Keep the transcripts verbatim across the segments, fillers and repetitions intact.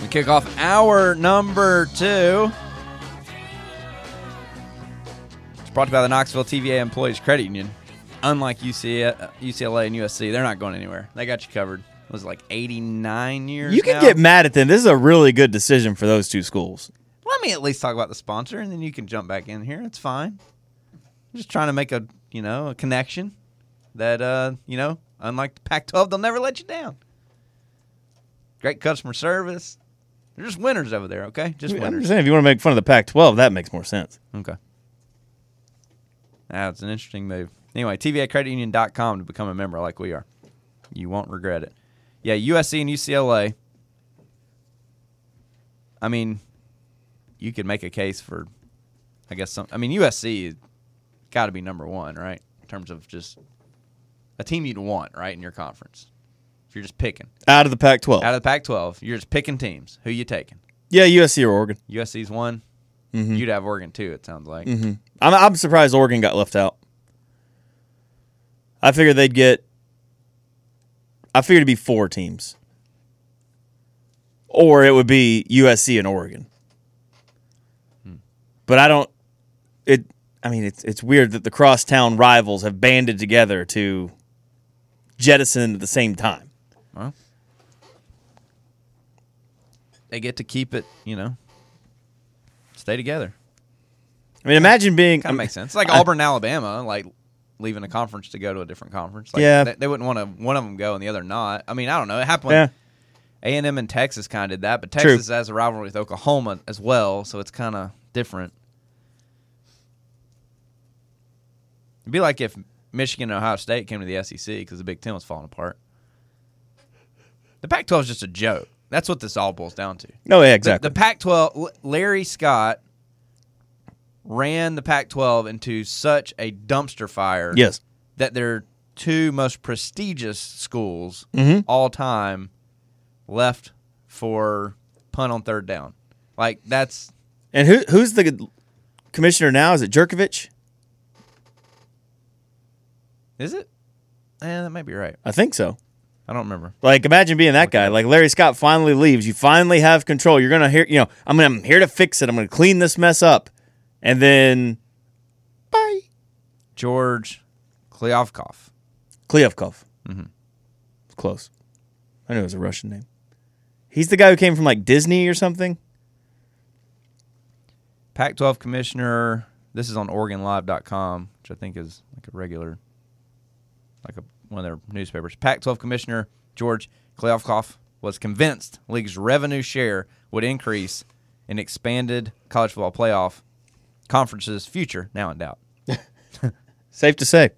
We kick off hour number two. It's brought to you by the Knoxville T V A Employees Credit Union. Unlike U C L A and U S C, they're not going anywhere. They got you covered. It was like eighty-nine years You can now. get mad at them. This is a really good decision for those two schools. Let me at least talk about the sponsor, and then you can jump back in here. It's fine. I'm just trying to make a, you know, a connection that, uh, you know, unlike the Pac twelve, they'll never let you down. Great customer service. They're just winners over there, okay? Just I winners. understand if you want to make fun of the Pac twelve, that makes more sense. Okay. That's an interesting move. Anyway, T V A credit union dot com to become a member like we are. You won't regret it. Yeah, U S C and U C L A. I mean, you could make a case for, I guess, some. I mean, U S C got to be number one, right? In terms of just a team you'd want, right, in your conference. If you're just picking. Out of the Pac twelve. Out of the Pac twelve, you're just picking teams. Who you taking? Yeah, U S C or Oregon. U S C's one. Mm-hmm. You'd have Oregon, too, it sounds like. Mm-hmm. I'm, I'm surprised Oregon got left out. I figured they'd get... I figured it'd be four teams. Or it would be U S C and Oregon. Hmm. But I don't... It. I mean, it's it's weird that the crosstown rivals have banded together to jettison at the same time. Well, they get to keep it, you know, stay together. I mean, imagine being... Kind of makes sense. It's like I, Auburn, Alabama, like leaving a conference to go to a different conference. Like, yeah. They, they wouldn't want to one of them go and the other not. I mean, I don't know. It happened when yeah. A and M and Texas kind of did that, but Texas True. has a rivalry with Oklahoma as well, so it's kind of different. It'd be like if Michigan and Ohio State came to the S E C because the Big Ten was falling apart. The Pac twelve is just a joke. That's what this all boils down to. No, yeah, exactly. The, the Pac twelve, Larry Scott ran the Pac twelve into such a dumpster fire yes. that their two most prestigious schools mm-hmm. all time left for punt on third down. Like, that's... And who who's the commissioner now? Is it Jerkovich? Is it? Eh, that might be right. I think so. I don't remember. Like, imagine being that guy. Like, Larry Scott finally leaves. You finally have control. You're going to hear, you know, I'm, gonna, I'm here to fix it. I'm going to clean this mess up. And then, bye. George Kliavkov. Kliavkov. Mm-hmm. Close. I knew it was a Russian name. He's the guy who came from, like, Disney or something? Pac twelve commissioner, this is on Oregon Live dot com, which I think is like a regular, like a one of their newspapers. Pac twelve commissioner George Kliavkov was convinced the league's revenue share would increase in expanded college football playoff conference's future now in doubt. Safe to say.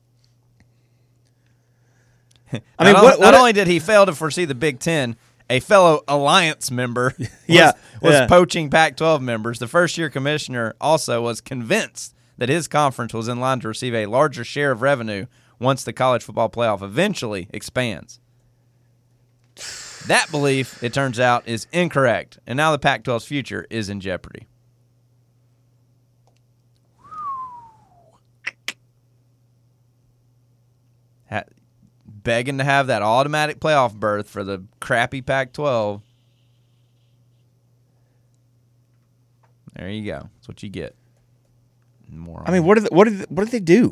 I mean, not, what, what not only did he fail to foresee the Big Ten, a fellow Alliance member was, yeah, was yeah. poaching Pac twelve members. The first-year commissioner also was convinced that his conference was in line to receive a larger share of revenue once the college football playoff eventually expands. That belief, it turns out, is incorrect, and now the Pac twelve's future is in jeopardy. Ha- begging to have that automatic playoff berth for the crappy Pac twelve. There you go. That's what you get. More. I mean, what did they, what did they, what did they do?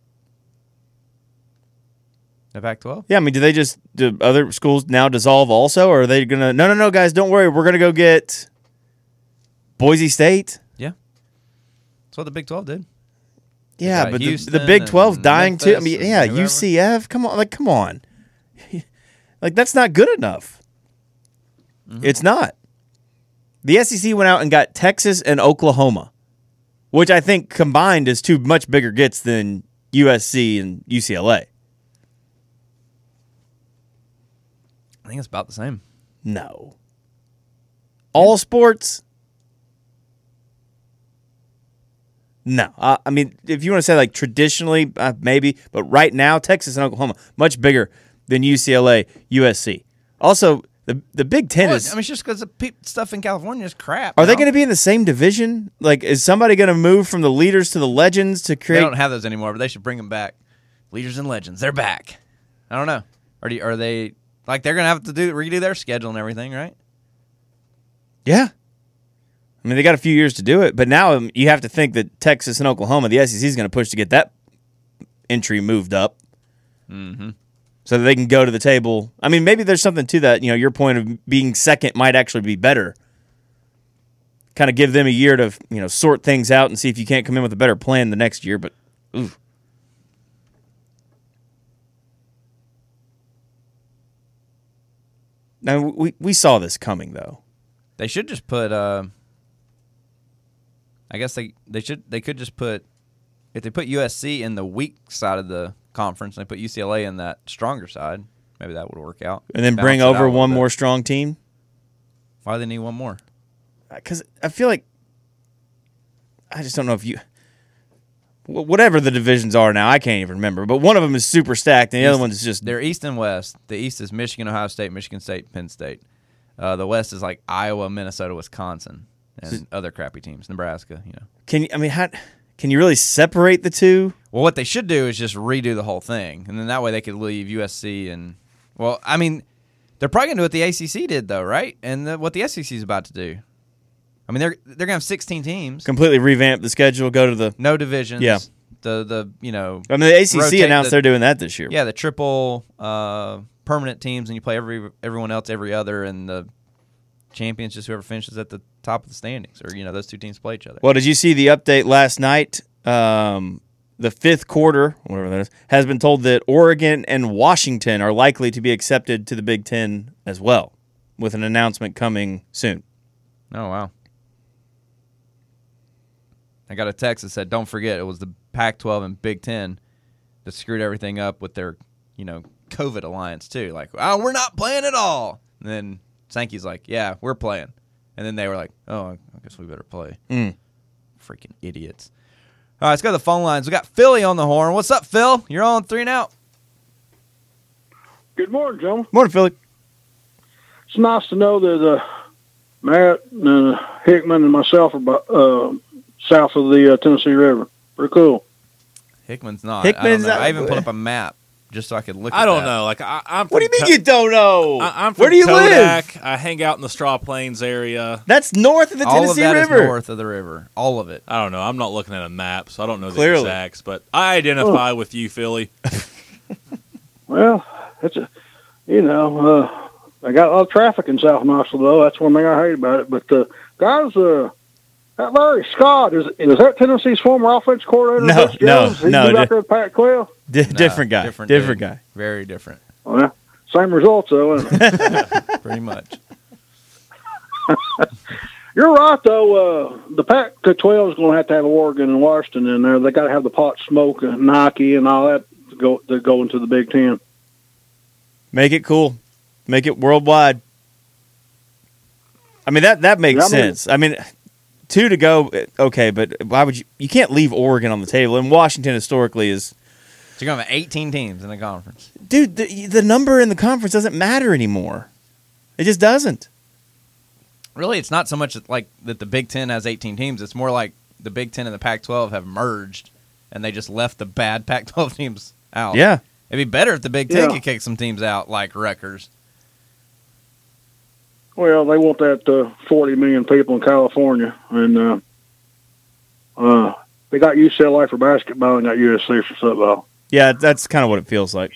The Pac twelve? Yeah, I mean, do they just do other schools now dissolve also, or are they gonna? No, no, no, guys, don't worry. We're gonna go get Boise State. Yeah, that's what the Big twelve did. Yeah, but the, the Big twelve's dying Memphis too. I mean, yeah, whoever. U C F. Come on, like, come on. Like, that's not good enough. Mm-hmm. It's not. The S E C went out and got Texas and Oklahoma, which I think combined is two much bigger gets than U S C and U C L A. I think it's about the same. No. All sports? No. Uh, I mean, if you want to say like traditionally, uh, maybe, but right now, Texas and Oklahoma, much bigger than U C L A, U S C. Also, the the Big Ten well, is... I mean, it's just because the pe- stuff in California is crap. Are now. they going to be in the same division? Like, is somebody going to move from the leaders to the legends to create... They don't have those anymore, but they should bring them back. Leaders and legends, they're back. I don't know. Are, do, are they... Like, they're going to have to do redo their schedule and everything, right? Yeah. I mean, they got a few years to do it, but now um, you have to think that Texas and Oklahoma, the S E C is going to push to get that entry moved up. Mm-hmm. So that they can go to the table. I mean, maybe there's something to that. You know, your point of being second might actually be better. Kind of give them a year to, you know, sort things out and see if you can't come in with a better plan the next year. But, ooh. Now, we, we saw this coming, though. They should just put, uh, I guess they, they should they could just put, if they put U S C in the weak side of the conference and they put U C L A in that stronger side, maybe that would work out. And then Balance bring it out over a little one bit. more strong team? Why do they need one more? Because I feel like, I just don't know if you, wh- whatever the divisions are now, I can't even remember. But one of them is super stacked and the East- other one's just, They're East and West. The East is Michigan, Ohio State, Michigan State, Penn State. Uh, the West is like Iowa, Minnesota, Wisconsin, and other crappy teams, Nebraska. You know. can you, I mean, how, can you really separate the two? Well, what they should do is just redo the whole thing, and then that way they could leave U S C and. Well, I mean, they're probably gonna do what the A C C did, though, right? And the, what the S E C is about to do. I mean, they're they're gonna have sixteen teams, Completely revamp the schedule, go to the, no divisions. Yeah. The the you know. I mean, the A C C rotate announced the- they're doing that this year. Yeah, the triple uh, permanent teams, and you play every everyone else every other, and the champions just whoever finishes at the top of the standings, or you know those two teams play each other. Well, did you see the update last night? Um, the fifth quarter, whatever that is, has been told that Oregon and Washington are likely to be accepted to the Big Ten as well, with an announcement coming soon. Oh wow! I got a text that said, "Don't forget, it was the Pac twelve and Big Ten that screwed everything up with their you know COVID alliance too. Like, oh, we're not playing at all." And then Sankey's like, "Yeah, we're playing," and then they were like, "Oh, I guess we better play." Mm. Freaking idiots. All right, let's go to the phone lines. We got Philly on the horn. What's up, Phil? You're on three and out. Good morning, gentlemen. Morning, Philly. It's nice to know that uh, Matt and uh, Hickman and myself are about, uh, south of the uh, Tennessee River. Pretty cool. Hickman's not. Hickman I, don't is know. not- I even put up a map just so I could look at I don't that. know. Like I, I'm. From What do you mean To- you don't know? I, I'm from Where do you Kodak. live? I hang out in the Straw Plains area. That's north of the All of Tennessee that is River. north of the river. All of it. I don't know. I'm not looking at a map, so I don't know Clearly. the exacts. But I identify with you, Philly. Well, it's a, you know, uh, I got a lot of traffic in South Knoxville, though. That's one thing I hate about it. But, uh, guys, uh, that Larry Scott, is is that Tennessee's former offense coordinator? No, Butch no, Jones? He's no, out there at Pac twelve? Di- No, different guy. Different, dude. guy. Very different. Well, same results, though. Isn't it? Pretty much. You're right, though. Uh, the Pac twelve is going to have to have Oregon and Washington in there. They got to have the pot smoke and Nike and all that to go to go into the Big Ten. Make it cool. Make it worldwide. I mean, that, that makes Yeah, I mean- sense. I mean, two to go, okay, but why would you? You can't leave Oregon on the table. And Washington historically is, So you're going to have eighteen teams in the conference. dude. The, the number in the conference doesn't matter anymore. It just doesn't. Really, it's not so much like that the Big Ten has eighteen teams. It's more like the Big Ten and the Pac twelve have merged, and they just left the bad Pac twelve teams out. Yeah. It'd be better if the Big Ten Yeah. could kick some teams out like Rutgers. Well, they want that uh, forty million people in California, and uh, uh, they got U C L A for basketball and got U S C for football. Yeah, that's kind of what it feels like.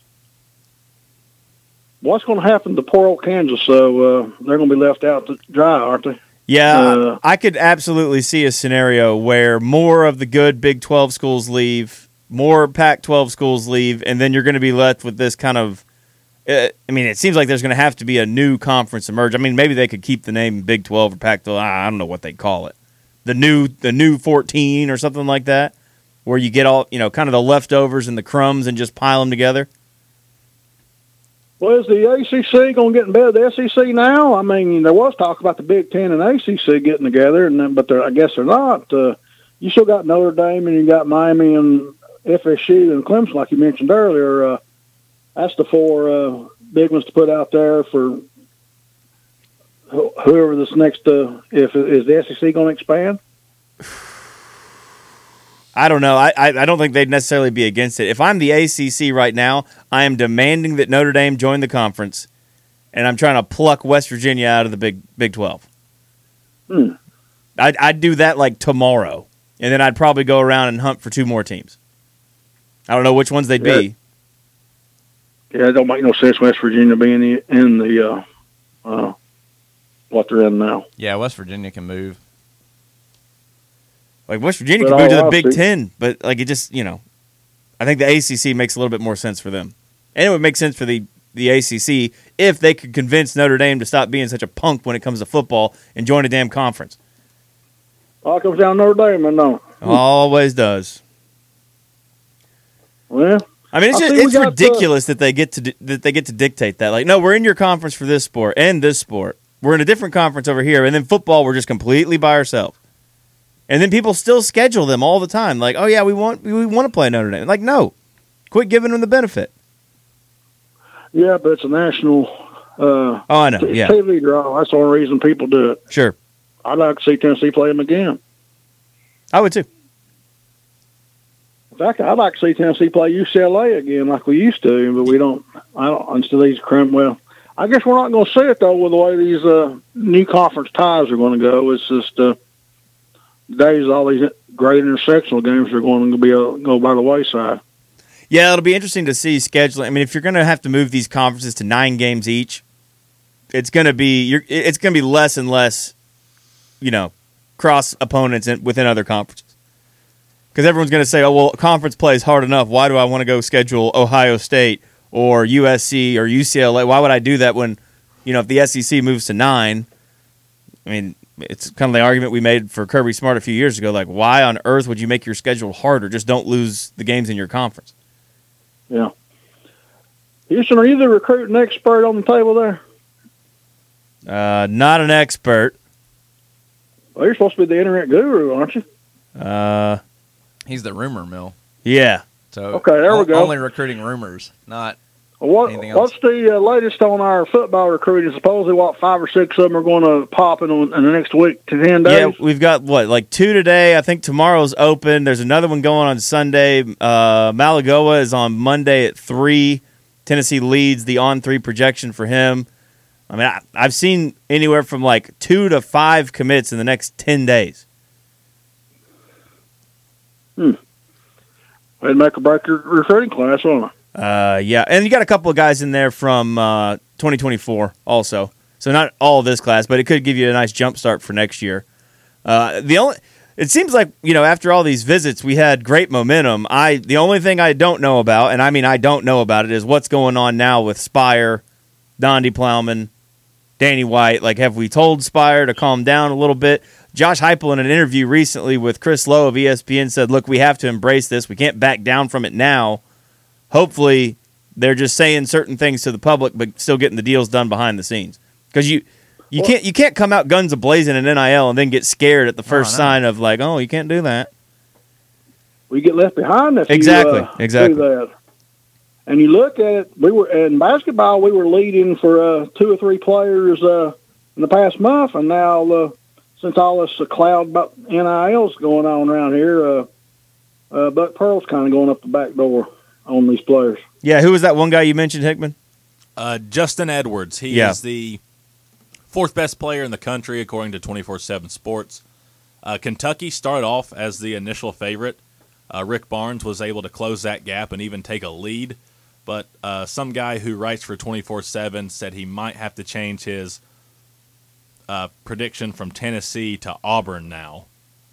What's going to happen to poor old Kansas? So uh, they're going to be left out to dry, aren't they? Yeah, Uh, I, I could absolutely see a scenario where more of the good Big twelve schools leave, more Pac twelve schools leave, and then you're going to be left with this kind of. Uh, I mean, it seems like there's going to have to be a new conference emerge. I mean, maybe they could keep the name Big twelve or Pac twelve. I don't know what they call it. The new, the new fourteen or something like that, where you get all you know, kind of the leftovers and the crumbs and just pile them together. Well, is the A C C going to get in bed with the S E C now? I mean, there was talk about the Big Ten and A C C getting together, and then, but they're, I guess they're not. Uh, you still got Notre Dame, and you got Miami and F S U and Clemson, like you mentioned earlier. Uh, that's the four uh, big ones to put out there for wh- whoever this next. Uh, if is the S E C going to expand? I don't know. I, I I don't think they'd necessarily be against it. If I'm the A C C right now, I am demanding that Notre Dame join the conference, and I'm trying to pluck West Virginia out of the Big Big twelve. Hmm. I'd, I'd do that like tomorrow, and then I'd probably go around and hunt for two more teams. I don't know which ones they'd Yeah. be. Yeah, it don't make no sense West Virginia being in the, in the uh, uh, what they're in now. Yeah, West Virginia can move. Like West Virginia But could move to all the Big honesty- Ten, but like it just, you know, I think the A C C makes a little bit more sense for them, and it would make sense for the the A C C if they could convince Notre Dame to stop being such a punk when it comes to football and join a damn conference. All comes down to Notre Dame, and no. Always does. Well, I mean, it's I just, see we it's got, uh, ridiculous that they get to di- that they get to dictate that. Like, no, we're in your conference for this sport and this sport. We're in a different conference over here, and then football, we're just completely by ourselves. And then people still schedule them all the time. Like, oh yeah, we want we want to play Notre Dame. Like, no, quit giving them the benefit. yeah, but it's a national uh, Oh, I know. t- Yeah, T V draw. That's the only reason people do it. sure, I'd like to see Tennessee play them again. I would too. In fact, I'd like to see Tennessee play U C L A again like we used to, but we don't. I don't. Until these crim. Well, I guess we're not going to see it though with the way these uh, new conference ties are going to go. It's just uh, days all these great intersectional games are going to be uh, go by the wayside. Yeah, it'll be interesting to see scheduling. I mean, if you're going to have to move these conferences to nine games each, it's going to be you're, it's going to be less and less, you know, cross opponents in, within other conferences. Because everyone's going to say, oh, well, conference play is hard enough. Why do I want to go schedule Ohio State or U S C or U C L A? Why would I do that when, you know, if the S E C moves to nine? I mean, it's kind of the argument we made for Kirby Smart a few years ago. Like, why on earth would you make your schedule harder? Just don't lose the games in your conference. Yeah. Houston, are you the recruiting expert on the table there? Uh, not an expert. Well, you're supposed to be the internet guru, aren't you? Uh, He's the rumor mill. yeah. So Okay, there we o- go. Only recruiting rumors, not Well, What, Anything else? what's the uh, latest on our football recruiting? Supposedly, what, five or six of them are going to pop in, on, in the next week to ten Yeah, days? we've got what, like two today. I think tomorrow's open. There's another one going on Sunday. Uh, Malagoa is on Monday at three. Tennessee leads the on three projection for him. I mean, I, I've seen anywhere from like two to five commits in the next ten days. They'd make or break your recruiting class, won't it? Uh, yeah, and you got a couple of guys in there from uh, twenty twenty-four also. So not all of this class, but it could give you a nice jump start for next year. Uh, the only it seems like, you know, after all these visits, we had great momentum. I the only thing I don't know about, and I mean I don't know about it, is what's going on now with Spire, Dondy Plowman, Danny White. Like, have we told Spire to calm down a little bit? Josh Heupel, in an interview recently with Chris Lowe of E S P N, said, look, we have to embrace this. We can't back down from it now. Hopefully, they're just saying certain things to the public, but still getting the deals done behind the scenes. Because you, you Well- can't you can't come out guns a blazing in N I L and then get scared at the first no. sign of like, oh, you can't do that. We get left behind if Exactly, you uh, exactly. do that. And you look at it, we were in basketball. We were leading for uh, two or three players uh, in the past month, and now uh, since all this uh, cloud about N I L's going on around here, uh, uh, Buck Pearl's kind of going up the back door on these players. Yeah, who was that one guy you mentioned, Hickman? Uh, Justin Edwards. He Yeah. is the fourth best player in the country, according to twenty-four seven Sports. Uh, Kentucky started off as the initial favorite. Uh, Rick Barnes was able to close that gap and even take a lead. But uh, some guy who writes for twenty-four seven said he might have to change his uh, prediction from Tennessee to Auburn now.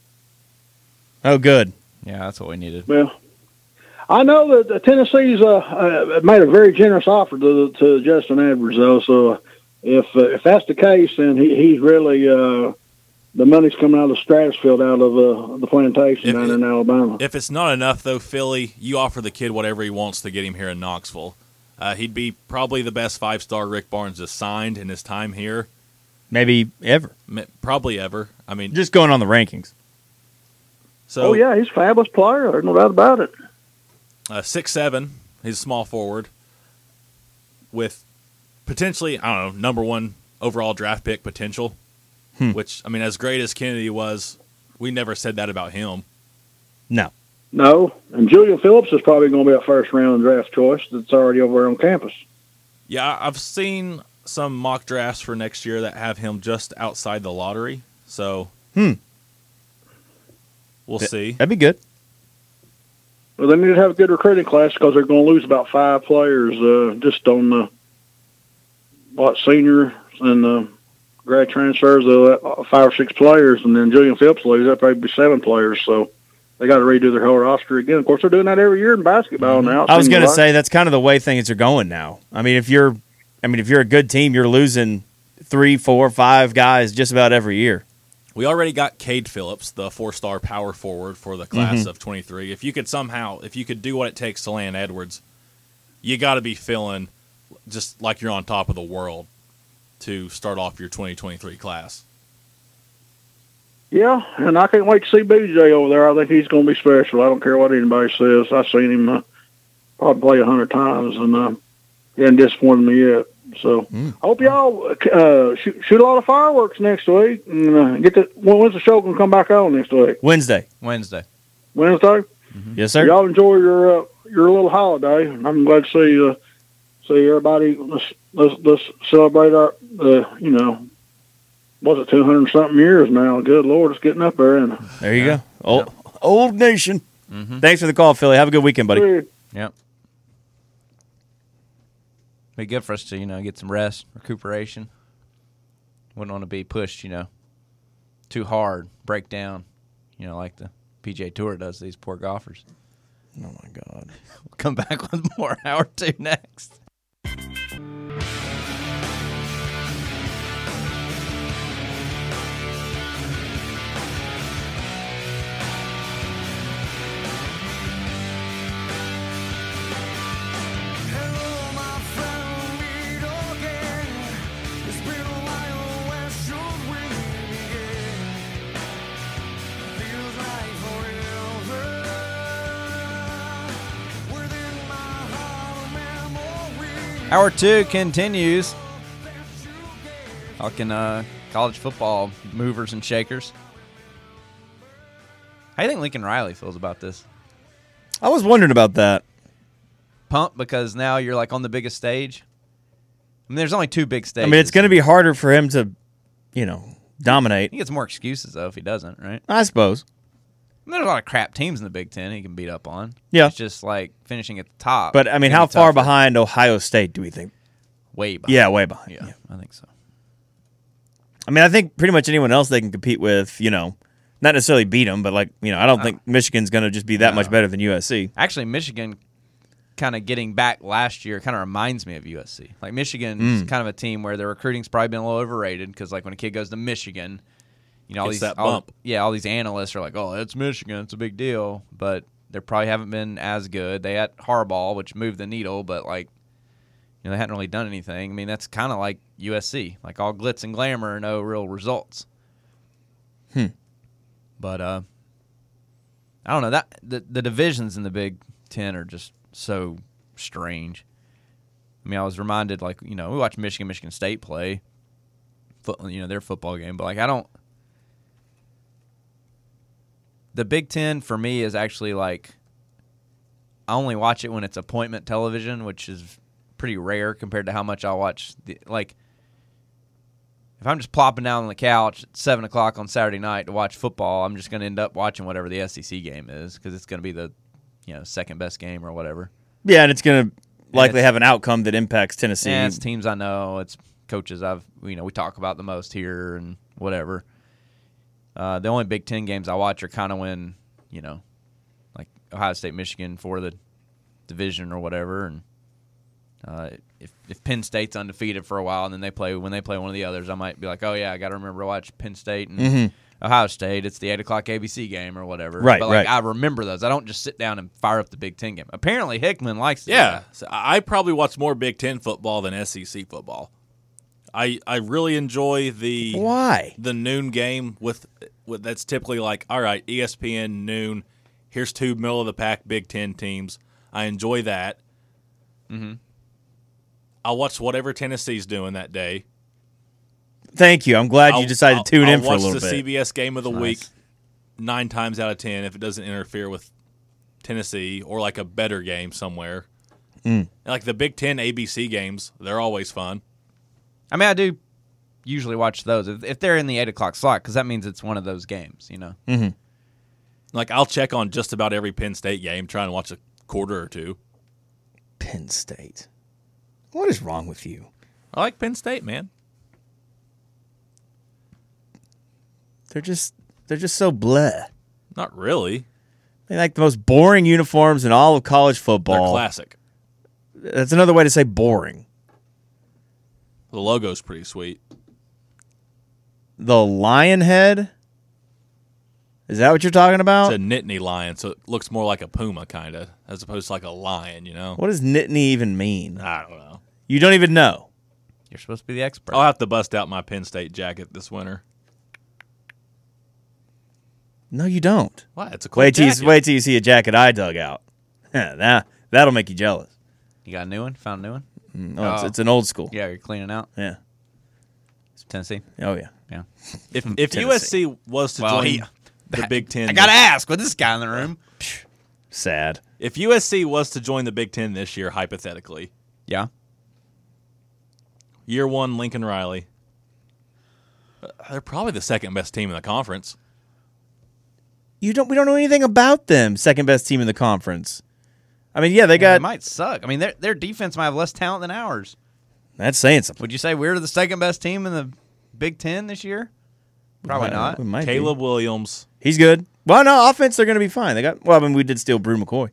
Oh, good. Yeah, that's what we needed. Well, I know that uh, Tennessee's uh, uh, made a very generous offer to to Justin Edwards, though. So if uh, if that's the case, then he, he's really uh, the money's coming out of the stratosphere out of uh, the plantation If down it- in Alabama. If it's not enough, though, Philly, you offer the kid whatever he wants to get him here in Knoxville. Uh, he'd be probably the best five-star Rick Barnes has signed in his time here, Maybe ever. M- probably ever. I mean, Just going on the rankings. so oh yeah, he's a fabulous player. There's no doubt about it. uh, six seven, he's a small forward with potentially, I don't know, number one overall draft pick potential. Hmm. Which, I mean, as great as Kennedy was, we never said that about him. No. No, and Julian Phillips is probably going to be a first round draft choice that's already over on campus. Yeah, I've seen some mock drafts for next year that have him just outside the lottery. So Hmm. we'll see. That'd be good. Well, they need to have a good recruiting class because they're going to lose about five players uh, just on the what senior and the grad transfers. Uh, five or six players, and then Julian Phillips leaves. That probably be seven players. So they got to redo their whole roster again. Of course, they're doing that every year in basketball now. I was going to like. say that's kind of the way things are going now. I mean, if you're, I mean, if you're a good team, you're losing three, four, five guys just about every year. We already got Cade Phillips, the four-star power forward for the class Mm-hmm. of twenty-three. If you could somehow, if you could do what it takes to land Edwards, you got to be feeling just like you're on top of the world to start off your twenty twenty-three class. Yeah, and I can't wait to see B J over there. I think he's going to be special. I don't care what anybody says. I've seen him uh, probably play a hundred times, and uh, he hasn't disappointed me yet. So Mm. I hope y'all uh, shoot, shoot a lot of fireworks next week, and uh, get the when's the show going to come back on next week? Wednesday. Wednesday. Wednesday. Yes, sir. Y'all enjoy your uh, your little holiday. I'm glad to see uh, see everybody. Let's let's, let's celebrate our uh, you know. Was it two hundred something years now? Good Lord, it's getting up there. And There you go. Old, old nation. Mm-hmm. Thanks for the call, Philly. Have a good weekend, buddy. Yep. Be good for us to, you know, get some rest, recuperation. Wouldn't want to be pushed, you know, too hard, break down, you know, like the P G A Tour does to these poor golfers. Oh, my God. We'll come back with more Hour two next. Hour two continues. Talking uh, college football movers and shakers. How do you think Lincoln Riley feels about this? I was wondering about that. Pumped because now you're like on the biggest stage. I mean, there's only two big stages. I mean, it's going to be harder for him to, you know, dominate. He gets more excuses though if he doesn't, right? I suppose. I mean, there's a lot of crap teams in the Big Ten he can beat up on. Yeah. It's just like finishing at the top. But, I mean, It's gonna how be far tougher. behind Ohio State do we think? Way behind. Yeah, way behind. Yeah, Yeah. I think so. I mean, I think pretty much anyone else they can compete with, you know, not necessarily beat them, but, like, you know, I don't No. think Michigan's going to just be that No. much better than U S C. Actually, Michigan kind of getting back last year kind of reminds me of U S C. Like, Michigan's Mm. kind of a team where their recruiting's probably been a little overrated because, like, when a kid goes to Michigan, you know, all Gets these that all- bump. yeah, all these analysts are like, "Oh, it's Michigan, it's a big deal," but they probably haven't been as good. They had Harbaugh, which moved the needle, but like, you know, they hadn't really done anything. I mean, that's kind of like U S C, like all glitz and glamour, no real results. Hmm. But uh, I don't know that the the divisions in the Big Ten are just so strange. I mean, I was reminded, like, you know, we watched Michigan, Michigan State play, foot, you know, their football game, but like, I don't. The Big Ten for me is actually like, I only watch it when it's appointment television, which is pretty rare compared to how much I watch. The, like, if I'm just plopping down on the couch at seven o'clock on Saturday night to watch football, I'm just going to end up watching whatever the S E C game is because it's going to be the, you know, second best game or whatever. Yeah, and it's going to likely it's- have an outcome that impacts Tennessee. And it's teams I know. It's coaches I've, you know, we talk about the most here and whatever. Uh, the only Big Ten games I watch are kind of when, you know, like Ohio State, Michigan for the division or whatever. And uh, if if Penn State's undefeated for a while and then they play when they play one of the others, I might be like, oh yeah, I got to remember to watch Penn State and Mhm. Ohio State. It's the eight o'clock A B C game or whatever. Right, but like, right. I remember those. I don't just sit down and fire up the Big Ten game. Apparently Hickman likes it. Yeah, so I I probably watch more Big Ten football than S E C football. I I really enjoy the Why? the noon game with, with that's typically like, all right, E S P N noon. Here's two middle of the pack Big Ten teams. I enjoy that. Mm-hmm. I'll watch whatever Tennessee's doing that day. Thank you. I'm glad I'll- you decided I'll- to tune I'll in for a watch little the bit. C B S game of the Nice. week nine times out of ten if it doesn't interfere with Tennessee or like a better game somewhere. Mm. Like the Big Ten A B C games, they're always fun. I mean, I do usually watch those if, if they're in the eight o'clock slot because that means it's one of those games, you know. Mm-hmm. Like, I'll check on just about every Penn State game, try and watch a quarter or two. Penn State. What is wrong with you? I like Penn State, man. They're just they're just so bleh. Not really. They like the most boring uniforms in all of college They're football. classic. That's another way to say boring. The logo's pretty sweet. The lion head? Is that what you're talking about? It's a Nittany lion, so it looks more like a puma, kind of, as opposed to like a lion, you know? What does Nittany even mean? I don't know. You don't even know. You're supposed to be the expert. I'll have to bust out my Penn State jacket this winter. No, you don't. What? It's a cool Wait till, jacket. you, wait till you see a jacket I dug out. nah, that'll make you jealous. You got a new one? Found a new one? No, it's, Oh. it's an old school. Yeah, you're cleaning out. Yeah. It's Tennessee. Oh, yeah. Yeah. If if U S C was to Well, join he- the Big Ten, I gotta ask with this guy in the room. Sad. if U S C was to join the Big Ten this year, hypothetically, Yeah. year one, Lincoln Riley, uh, they're probably the second best team in the conference. You don't. We don't know anything about them. Second best team in the conference. I mean, yeah, they They got. might suck. I mean, their their defense might have less talent than ours. That's saying something. Would you say we're the second best team in the Big Ten this year? Probably We might- not. we might be. Caleb Williams, He's good. Well, no, offense they're going to be fine. They got. Well, I mean, we did steal Brew McCoy.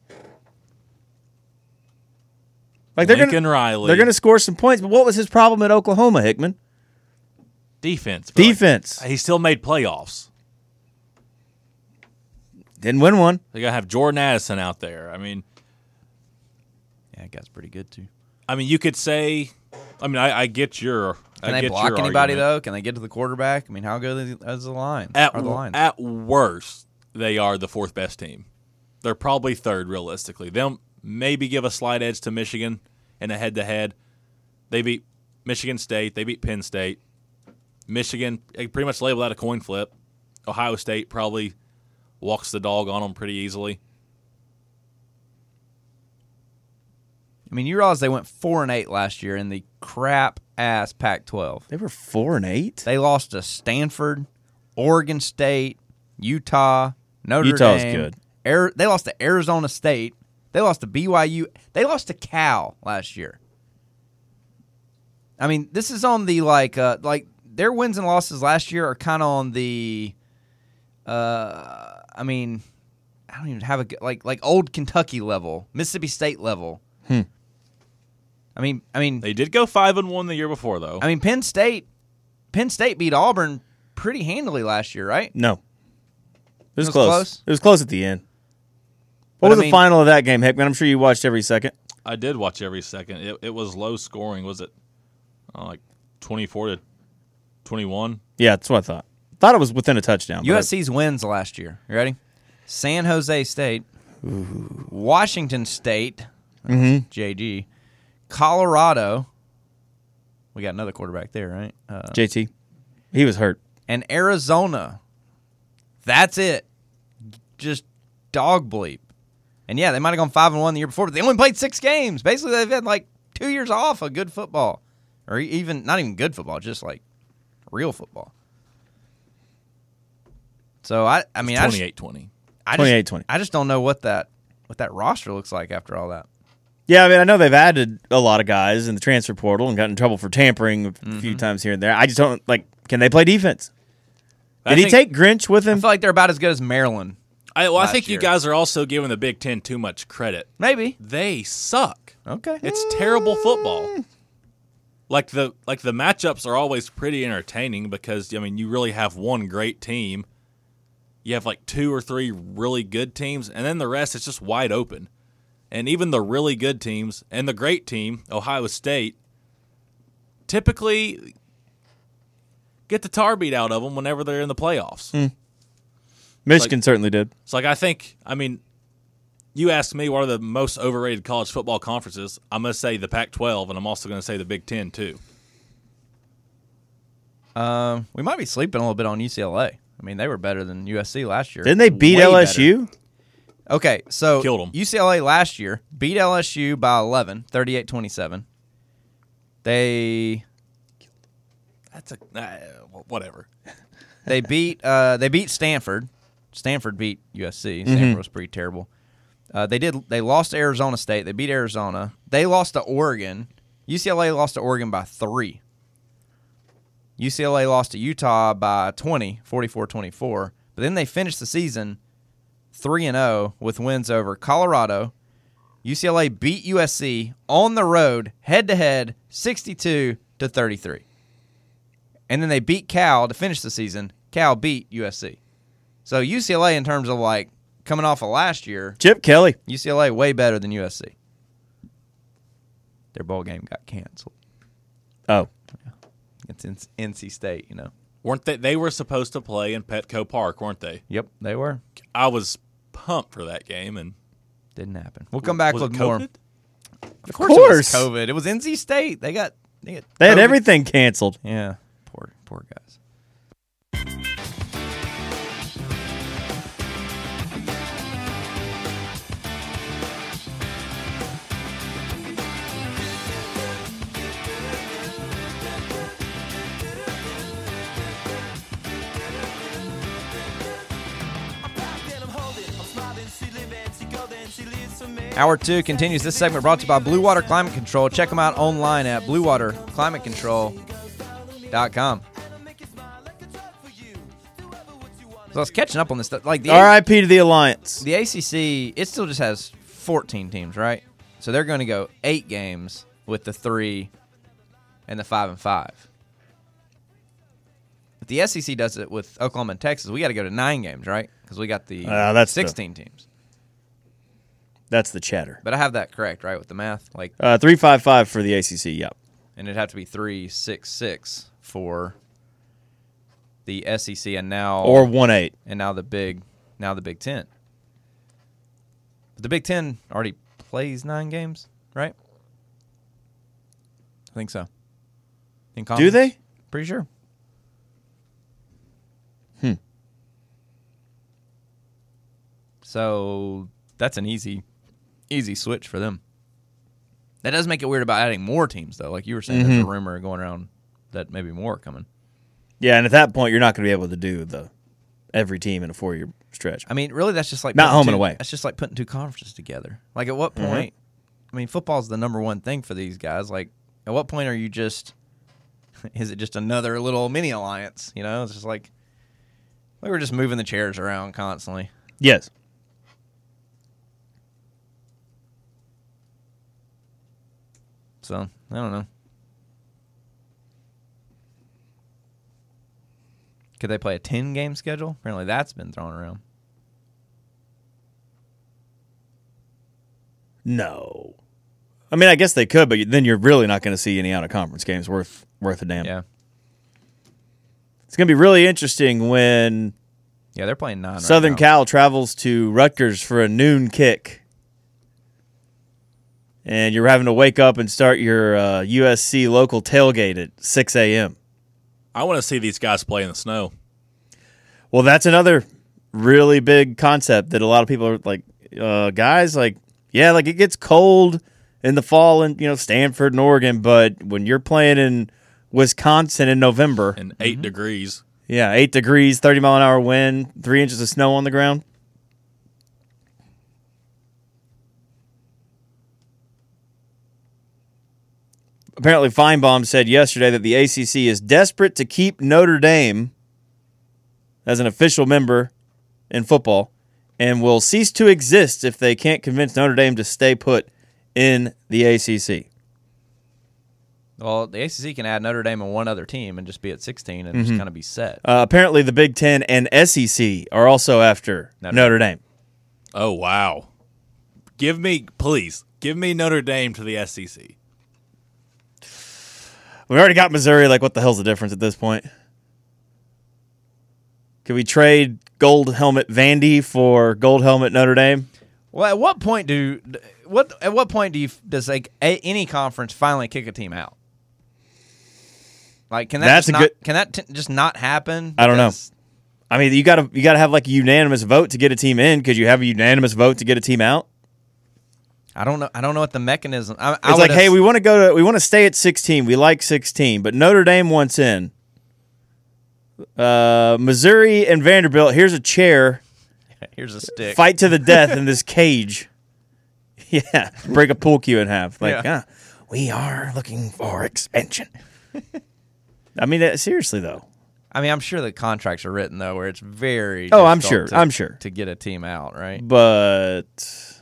Like they're Lincoln going to Riley. they're going to score some points. But what was his problem at Oklahoma, Hickman? defense. but, like, Defense. he still made playoffs. Didn't win one. They got to have Jordan Addison out there. I mean, Yeah, that guy's pretty good too. I mean, you could say. I mean, I, I get your. Can I they get block your anybody argument. though? Can they get to the quarterback? I mean, how good is the line? At Are the lines? at worst, they are the fourth best team. They're probably third realistically. They'll maybe give a slight edge to Michigan in a head-to-head. They beat Michigan State. They beat Penn State. Michigan, they pretty much label that a coin flip. Ohio State probably walks the dog on them pretty easily. I mean, you realize they went four and eight last year in the crap ass Pac twelve. They were four and eight. They lost to Stanford, Oregon State, Utah, Notre Utah's Dame. good. Ari- they lost to Arizona State. They lost to B Y U. They lost to Cal last year. I mean, this is on the like uh, like their wins and losses last year are kind of on the. Uh, I mean, I don't even have a g- like like old Kentucky level, Mississippi State level. Hmm. I mean, I mean, They did go five and one the year before, though. I mean, Penn State, Penn State beat Auburn pretty handily last year, right? No. It was, was close. close? It was close at the end. What But was I the mean- final of that game, Hickman? I'm sure you watched every second. I did watch every second. It, it was low scoring. Was it uh, like twenty-four to twenty-one? Yeah, that's what I thought. Thought it was within a touchdown. but U S C's wins last year. You ready? San Jose State, Washington State, Mhm. J G, Colorado. We got another quarterback there, right? Uh, J T, he was hurt. and Arizona. That's it. Just dog bleep. And yeah, they might have gone five and one the year before, but they only played six games. Basically, they've had like two years off of good football, or even not even good football, just like real football. So I, I mean, I just, twenty-eight twenty. I twenty-eight just, twenty. I just don't know what that what that roster looks like after all that. Yeah, I mean, I know they've added a lot of guys in the transfer portal and got in trouble for tampering a Mm-hmm. few times here and there. I just don't like. Can they play defense? I Did he think- take Grinch with I him? feel like they're about as good as Maryland. I, well, I last think year. you guys are also giving the Big Ten too much credit. Maybe. They suck. Okay. It's terrible football. Like the like the matchups are always pretty entertaining because I mean you really have one great team. You have like two or three really good teams, and then the rest is just wide open. And even the really good teams and the great team, Ohio State, typically get the tar beat out of them whenever they're in the playoffs. Michigan certainly did. It's like I think, I mean, you asked me what are the most overrated college football conferences. I'm going to say the Pac twelve, and I'm also going to say the Big Ten too. Um, we might be sleeping a little bit on U C L A. I mean, they were better than U S C last year. Didn't they beat Way L S U? better. Okay, so Killed 'em. U C L A last year beat L S U by eleven, thirty-eight twenty-seven. They That's a uh, whatever. They beat uh, they beat Stanford. Stanford beat U S C. Stanford Mm-hmm. was pretty terrible. Uh, they did. They lost to Arizona State. They beat Arizona. They lost to Oregon. U C L A lost to Oregon by three. U C L A lost to Utah by twenty, forty-four twenty-four. But then they finished the season three and oh with wins over Colorado. U C L A beat U S C on the road, head-to-head, sixty-two to thirty-three. And then they beat Cal to finish the season. Cal beat U S C. So U C L A, in terms of like coming off of last year, Chip Kelly. U C L A way better than U S C. Their bowl game got canceled. Oh. It's in N C State, you know. Weren't they? They were supposed to play in Petco Park, weren't they? Yep, they were. I was pumped for that game, and Didn't happen. We'll come back was with it more. COVID? Of course, course. it was COVID. It was N C State. They got they, got They had COVID. everything canceled. Yeah, poor poor guys. Hour two continues. This segment brought to you by Blue Water Climate Control. Check them out online at blue water climate control dot com. So I was catching up on this stuff. Like the R I P to the Alliance. the A C C, it still just has fourteen teams, right? So they're going to go eight games with the three and the five and five. But the S E C does it with Oklahoma and Texas. We got to go to nine games, right? Because we got the Uh, that's the- sixteen teams. That's the chatter. But I have that correct, right, with the math? Like, Uh, three five five for the A C C. Yep. and it'd have to be three six six for the S E C, and now Or one eight. and now the big now the Big Ten. But the Big Ten already plays nine games, right? I think so. In Do conference? they? Pretty sure. Hmm. So that's an easy, easy switch for them. That does make it weird about adding more teams, though. Like you were saying, there's a rumor going around that maybe more are coming. Yeah, and at that point, you're not going to be able to do the every team in a four year stretch. I mean, really, that's just like Not putting home two, and away. That's just like putting two conferences together. Like, at what point? I mean, football's the number one thing for these guys. Like, at what point are you just? Is it just another little mini alliance? You know, it's just like we were just moving the chairs around constantly. Yes. So I don't know. Could they play a ten game schedule? Apparently, that's been thrown around. No. I mean, I guess they could, but then you're really not going to see any out of conference games worth worth a damn. Yeah, It's going to be really interesting when yeah, they're playing nine. Southern right now. Cal travels to Rutgers for a noon kick. And you're having to wake up and start your uh, U S C local tailgate at six a.m. I want to see these guys play in the snow. Well, that's another really big concept that a lot of people are like, uh, guys, like, yeah, like it gets cold in the fall in, you know, Stanford and Oregon, but when you're playing in Wisconsin in November, And 8 degrees. yeah, eight degrees, thirty mile an hour wind, three inches of snow on the ground. Apparently, Feinbaum said yesterday that the A C C is desperate to keep Notre Dame as an official member in football and will cease to exist if they can't convince Notre Dame to stay put in the A C C. Well, the A C C can add Notre Dame and one other team and just be at sixteen and just kind of be set. Uh, apparently, the Big Ten and S E C are also after Notre Notre Dame. Oh, wow. Give me, please, give me Notre Dame to the S E C. We already got Missouri. Like, what the hell's the difference at this point? Could we trade gold helmet Vandy for gold helmet Notre Dame? Well, at what point do what at what point do you does like a, any conference finally kick a team out? Like, can that That's just a not, good- can that t- just not happen? I don't know. Because- I mean, you gotta you gotta have like a unanimous vote to get a team in. Could you have a unanimous vote to get a team out? I don't know. I don't know what the mechanism. I, I It's would like, have- hey, we want to go to we want to stay at sixteen. We like sixteen, but Notre Dame wants in. Uh, Missouri and Vanderbilt. Here's a chair. Here's a stick. Fight to the death in this cage. Yeah, break a pool cue in half. Like, Yeah. ah, we are looking for expansion. I mean, uh, seriously though. I mean, I'm sure the contracts are written though, where it's very. Oh, I'm difficult sure. to- I'm sure. to get a team out, right? But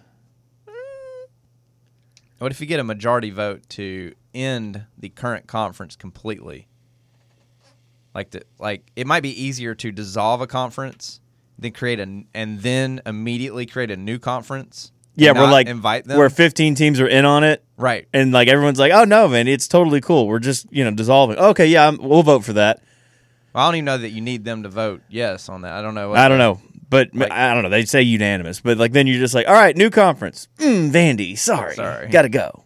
What if you get a majority vote to end the current conference completely? Like, the, like it might be easier to dissolve a conference than create a, and then immediately create a new conference. yeah, and we're not like invite them. where fifteen teams are in on it, right. and like everyone's like, "Oh no, man, it's totally cool. We're just you know dissolving." Okay, yeah, I'm, we'll vote for that. Well, I don't even know that you need them to vote yes on that. I don't know. What I don't the- know, but like- I don't know. They say unanimous, but like then you're just like, "All right, new conference." Mm, Vandy, sorry, Sorry. gotta go.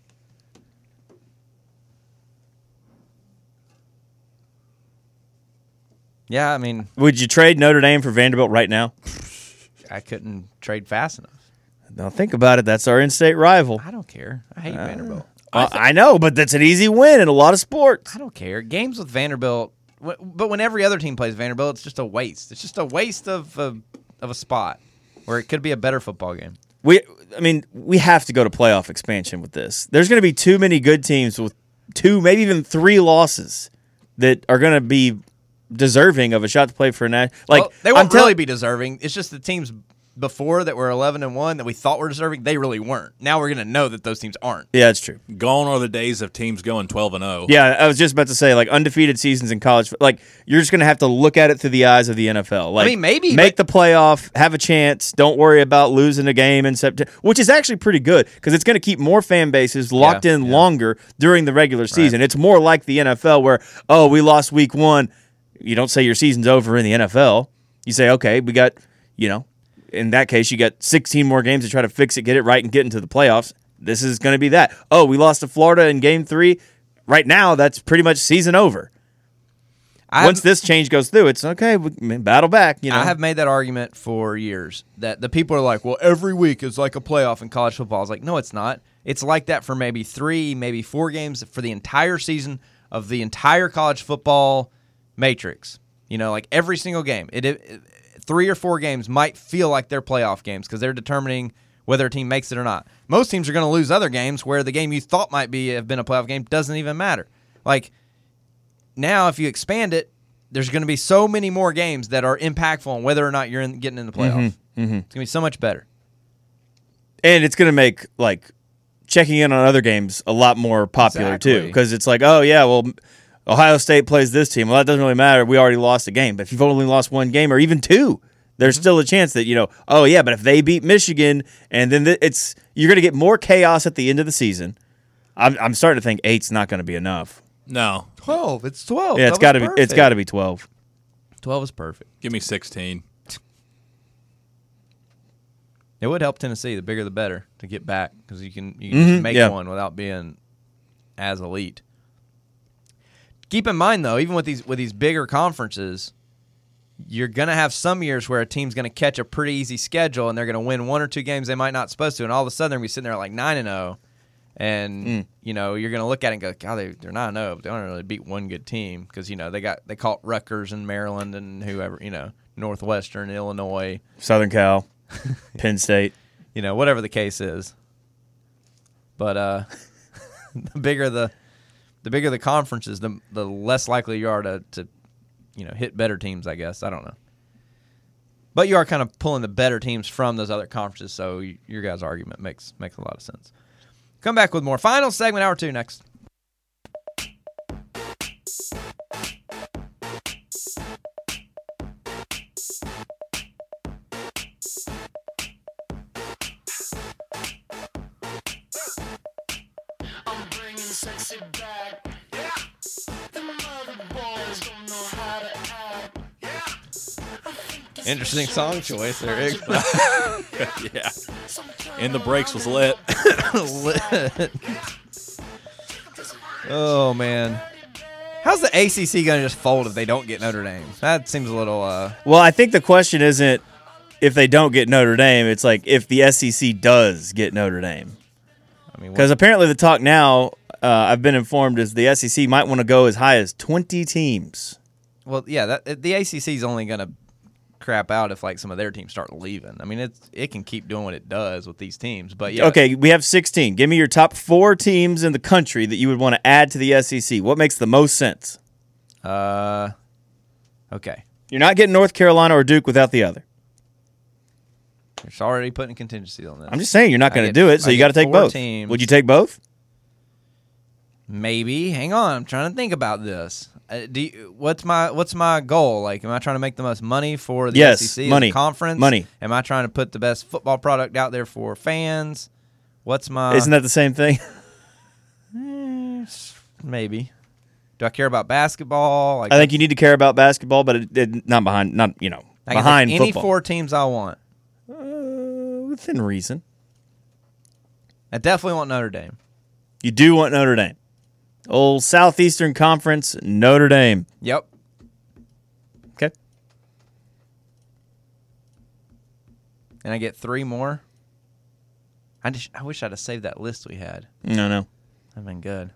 Yeah, I mean, Would you trade Notre Dame for Vanderbilt right now? I couldn't trade fast enough. Don't think about it. That's our in-state rival. I don't care. I hate Vanderbilt. Uh, I know, but that's an easy win in a lot of sports. I don't care. Games with Vanderbilt, wh- but when every other team plays Vanderbilt, it's just a waste. It's just a waste of a, of a spot where it could be a better football game. We, I mean, we have to go to playoff expansion with this. There's going to be too many good teams with two, maybe even three losses that are going to be deserving of a shot to play for a national. Like Well, they won't I'm tell- really be deserving. It's just the teams before that were eleven and one that we thought were deserving. They really weren't. Now we're going to know that those teams aren't. Yeah, that's true. Gone are the days of teams going twelve and oh. Yeah, I was just about to say, like undefeated seasons in college. Like you're just going to have to look at it through the eyes of the N F L. Like, mean, maybe, make but- the playoff, have a chance. Don't worry about losing a game in September, which is actually pretty good because it's going to keep more fan bases locked Yeah, in yeah. longer during the regular season. It's more like the N F L where oh, we lost week one. You don't say your season's over in the N F L. You say okay, we got you know. In that case, you got sixteen more games to try to fix it, get it right, and get into the playoffs. This is going to be that. Oh, we lost to Florida in game three. Right now, that's pretty much season over. I Once have, this change goes through, it's okay. We can battle back. You know, I have made that argument for years that the people are like, well, every week is like a playoff in college football. I was like, no, it's not. It's like that for maybe three, maybe four games for the entire season of the entire college football matrix. You know, like every single game. It, it Three or four games might feel like they're playoff games because they're determining whether a team makes it or not. Most teams are going to lose other games where the game you thought might be have been a playoff game doesn't even matter. Like now, if you expand it, there's going to be so many more games that are impactful on whether or not you're in, getting in the playoff. Mm-hmm, mm-hmm. It's going to be so much better. and it's going to make like checking in on other games a lot more popular too, Exactly. because it's like, oh yeah, well, Ohio State plays this team. Well, that doesn't really matter. We already lost a game. But if you've only lost one game or even two, there's Mm-hmm. still a chance that you know, oh yeah, but if they beat Michigan, and then th- it's you're going to get more chaos at the end of the season. I'm I'm starting to think eight's not going to be enough. No, twelve. It's twelve. Yeah, it's got to be it's got to be twelve. twelve is perfect. give me sixteen. It would help Tennessee. The bigger, the better to get back because you can you can Mhm, just make yeah. one without being as elite. Keep in mind though, even with these with these bigger conferences, you're gonna have some years where a team's gonna catch a pretty easy schedule and they're gonna win one or two games they might not supposed to, and all of a sudden they're gonna be sitting there like nine and zero, and Mm. you know you're gonna look at it and go, God, they they're nine and zero, but they don't really beat one good team because you know they got they caught Rutgers and Maryland and whoever you know Northwestern, Illinois. Southern Cal, Penn State. You know, whatever the case is. But uh, the bigger the the bigger the conferences, the the less likely you are to, to you know hit better teams. I guess I don't know. But you are kind of pulling the better teams from those other conferences, so you, your guys' argument makes makes a lot of sense. Come back with more. Final segment, hour two next. I'm bringing sexy back. Yeah. The mother boys don't know how to act. Yeah. Interesting song choice, Eric. Yeah, and the brakes was lit. Oh man, how's the A C C going to just fold if they don't get Notre Dame? That seems a little. Uh, Well, I think the question isn't if they don't get Notre Dame. It's like if the S E C does get Notre Dame. I mean, Because apparently the talk now, uh, I've been informed, is the S E C might want to go as high as twenty teams. Well, yeah, that the A C C is only going to crap out if like some of their teams start leaving. I mean, it's it can keep doing what it does with these teams, but yeah. Okay, we have sixteen. Give me your top four teams in the country that you would want to add to the S E C. What makes the most sense? Uh, okay. You're not getting North Carolina or Duke without the other. You're already putting contingency on this. I'm just saying you're not I going to get- do it, so I you got to get take four both. teams. Would you take both? Maybe. Hang on. I'm trying to think about this. Uh, do you, what's my what's my goal? Like, am I trying to make the most money for the Yes, S E C as money. a conference? Money. Am I trying to put the best football product out there for fans? What's my? Isn't that the same thing? Eh, maybe. Do I care about basketball? Like, I think you need to care about basketball, but it, it, not behind, not you know, I can behind take any football. four teams I want. Uh, within reason. I definitely want Notre Dame. You do want Notre Dame. Old Southeastern Conference, Notre Dame. Yep. Okay. And I get three more. I just I wish I'd have saved that list we had. No, no. That'd been good.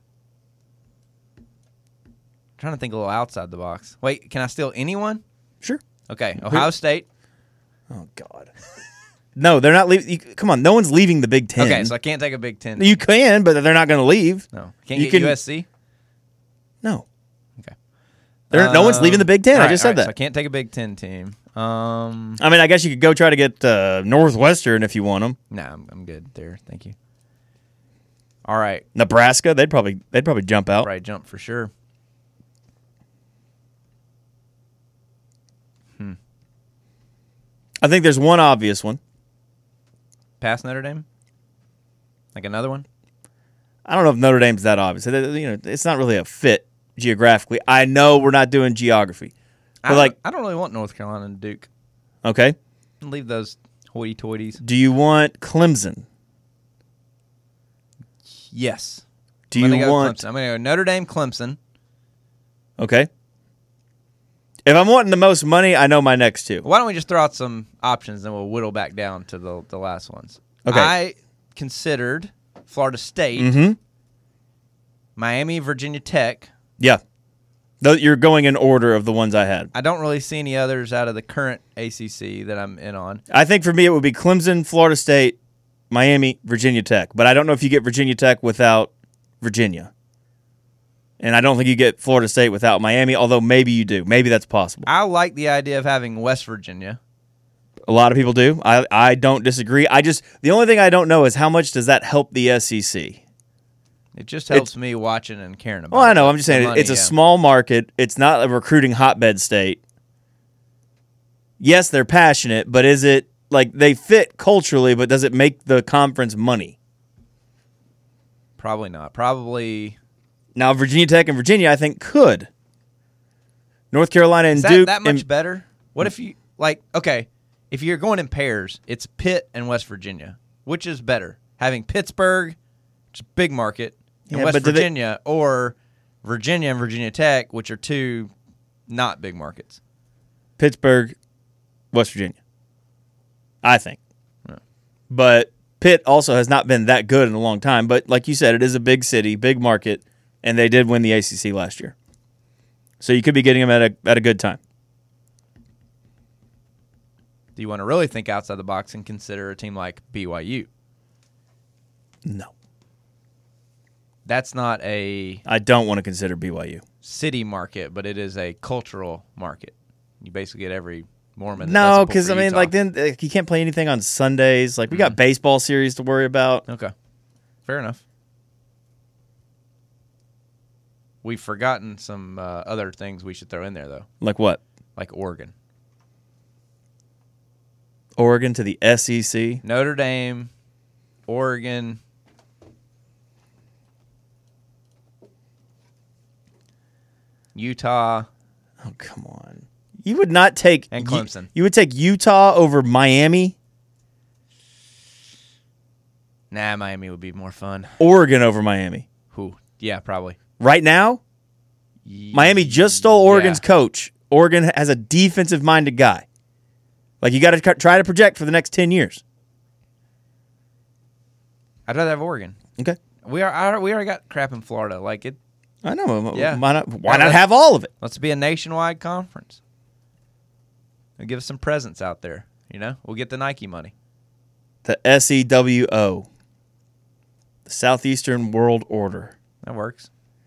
I'm trying to think a little outside the box. Wait, can I steal anyone? Sure. Okay, Ohio State. Oh, God. No, they're not leaving. Come on, no one's leaving the Big Ten. Okay, so I can't take a Big Ten. You can, but they're not going to leave. no, can't you get can- U S C. No. Okay, They're, no one's leaving the Big Ten. All I right, just all said right, so I that. can't take a Big Ten team. Um, I mean, I guess you could go try to get uh, Northwestern if you want them. no, I'm, I'm good there. Thank you. All right, Nebraska, they'd probably they'd probably jump out. right, jump for sure. I think there's one obvious one. Past Notre Dame. Like another one. I don't know if Notre Dame's that obvious. It- You know, it's not really a fit geographically. I know we're not doing geography, I but don't- like, I don't really want North Carolina and Duke. okay, Leave those hoity-toities. do you want Clemson? Yes. Do I'm gonna you go want? Clemson. I'm going to go Notre Dame, Clemson. Okay. If I'm wanting the most money, I know my next two. Why don't we just throw out some options and we'll whittle back down to the the last ones? Okay. I considered Florida State, Mm-hmm. Miami, Virginia Tech. Yeah. Though you're going in order of the ones I had. I don't really see any others out of the current A C C that I'm in on. I think for me it would be Clemson, Florida State, Miami, Virginia Tech. But I don't know if you get Virginia Tech without Virginia. And I don't think you get Florida State without Miami, although maybe you do. Maybe that's possible. I like the idea of having West Virginia. A lot of people do. I, I don't disagree. I just the only thing I don't know is how much does that help the S E C? It just helps me watching and caring about Well, I it. know. I'm just The saying money, it's a yeah. small market. It's not a recruiting hotbed state. Yes, they're passionate, but is it like they fit culturally, but does it make the conference money? Probably not. Probably. Now, Virginia Tech and Virginia, I think, could. North Carolina and Is that, Duke. that much and- better? What if you, like, okay, if you're going in pairs, it's Pitt and West Virginia. Which is better? Having Pittsburgh, which is a big market, and Yeah, West but do they- Virginia, or Virginia and Virginia Tech, which are two not big markets? Pittsburgh, West Virginia. I think. But Pitt also has not been that good in a long time. But like you said, it is a big city, big market, and they did win the A C C last year. So you could be getting them at a at a good time. Do you want to really think outside the box and consider a team like B Y U? No. That's not a I don't want to consider B Y U. city market, but it is a cultural market. You basically get every Mormon. that No, doesn't pull because for I mean, Utah. like then uh, you can't play anything on Sundays. Like we got baseball series to worry about. Okay, fair enough. We've forgotten some uh, other things we should throw in there, though, Like what? like Oregon, Oregon to the S E C. Notre Dame, Oregon. Utah. Oh come on! You would not take And you- Clemson. You, would take Utah over Miami. Nah, Miami would be more fun. Oregon over Miami. Who? Yeah, probably. Right now, Miami just stole Oregon's Yeah. coach. Oregon has a defensive-minded guy. Like you got to try to project for the next ten years. I'd rather have Oregon. Okay. We are. I- We already got crap in Florida. Like it. I know. Yeah. Why not? Why Yeah, not let's- have all of it? Let's be a nationwide conference. We'll give us some presents out there. You know, we'll get the Nike money. The S E W O, the Southeastern World Order. That works.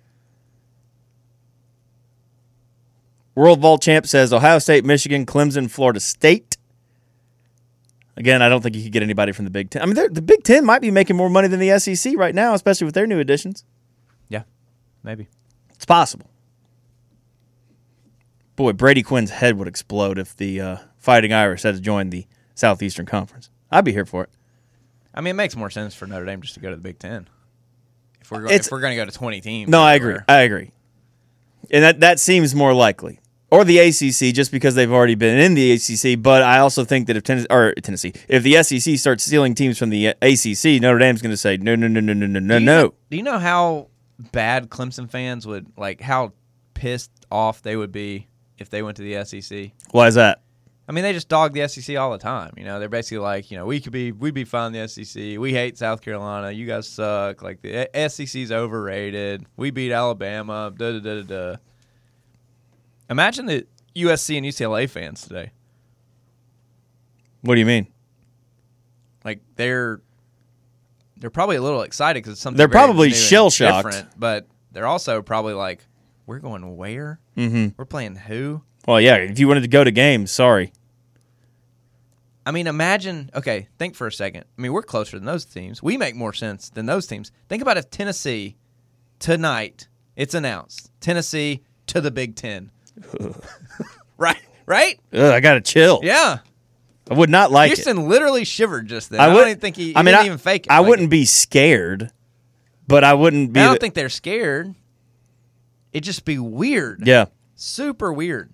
World Vault Champ says Ohio State, Michigan, Clemson, Florida State. Again, I don't think you could get anybody from the Big Ten. I mean, they're- the Big Ten might be making more money than the S E C right now, especially with their new additions. Yeah, maybe. It's possible. Boy, Brady Quinn's head would explode if the uh, Fighting Irish had to join the Southeastern Conference. I'd be here for it. I mean, it makes more sense for Notre Dame just to go to the Big Ten. If we're go- It's- if we're going to go to twenty teams. No, I agree. everywhere. I agree. And that, that seems more likely. Or the A C C, just because they've already been in the A C C. But I also think that if Tennessee, or Tennessee, if the S E C starts stealing teams from the A C C, Notre Dame's going to say no, no, no, no, no, no, no, Do you no. know- do you know how bad Clemson fans would like? How pissed off they would be if they went to the S E C? Why is that? I mean, they just dog the S E C all the time. You know, they're basically like, you know, we could be, we'd be fine in the S E C. We hate South Carolina. You guys suck. Like the S E C's overrated. We beat Alabama. Da da da da da. Imagine the U S C and U C L A fans today. What do you mean? Like they're they're probably a little excited because it's something. They're very probably new and shell-shocked. different, but they're also probably like, we're going where? Mm-hmm. We're playing who? Well, yeah, if you wanted to go to games, sorry. I mean, imagine, okay, think for a second. I mean, we're closer than those teams. We make more sense than those teams. Think about if Tennessee, tonight, it's announced, Tennessee to the Big Ten. right? Right? Ugh, I got to chill. Yeah. I would not like Houston it. literally shivered just then. I I, would- don't even think he, he I mean, didn't I, even fake it. I Like, wouldn't be scared, but I wouldn't be. I don't the- think they're scared. It'd just be weird. yeah. Super weird.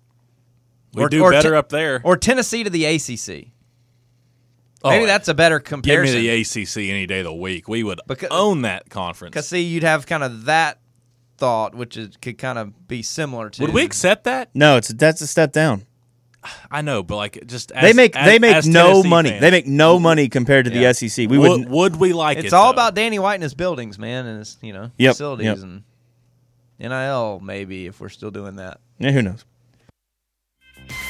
We Or- do or better Ten- up there. Or Tennessee to the A C C. Oh, Maybe that's a better Give me comparison. the A C C any day of the week. We would Because- own that conference. Because, see, you'd have kind of that thought, which is, could kind of be similar to. Would we accept that? No, it's that's a step down. I know, but like just as, they make as, they make as no Tennessee money. fans, They make no money compared to the Yeah. S E C. We would, wouldn't. would we like it? It's all though? about Danny White and his buildings, man, and his, you know, Yep, facilities yep. and N I L maybe if we're still doing that. Yeah, who knows?